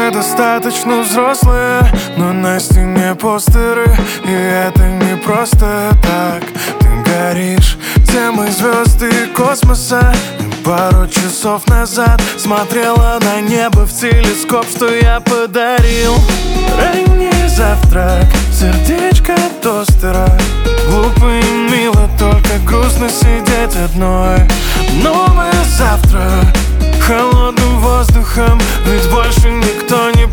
Мы достаточно взрослые, но на стене постеры. И это не просто так. Ты горишь темой звезд и космоса. Пару часов назад смотрела на небо в телескоп, что я подарил. Ранний завтрак, сердечко тостера. Глупо и мило, только грустно сидеть одной. Новое завтра, холодным воздухом, ведь больше никто не